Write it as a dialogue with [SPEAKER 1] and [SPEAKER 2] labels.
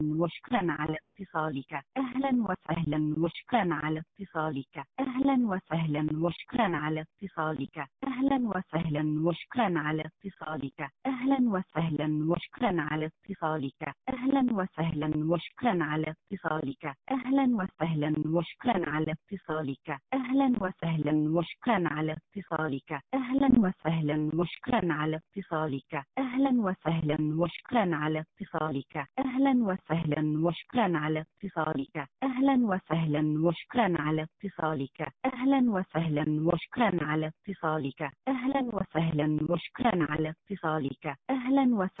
[SPEAKER 1] وشكرا على اتصالك. أهلا وسهلا وشكرا على اتصالك. أهلا وسهلا وشكرا على اتصالك. أهلا وسهلا وشكرا على اتصالك. أهلا وسهلا وشكرا على اتصالك. أهلا وسهلا وشكرا على اتصالك. أهلا وسهلا وشكرا على اتصالك. أهلا وسهلا وشكرا على اتصالك. أهلا وسهلا وشكرا على اتصالك. أهلا وسهلا وشكرا على اتصالك. أهلا وسهلا وشكرا على اتصالك. أهلا وسهلا وشكرا على اتصالك. أهلا وسهلا وشكرا على اتصالك. أهلا وسهلا وشكرا على اتصالك. أهلا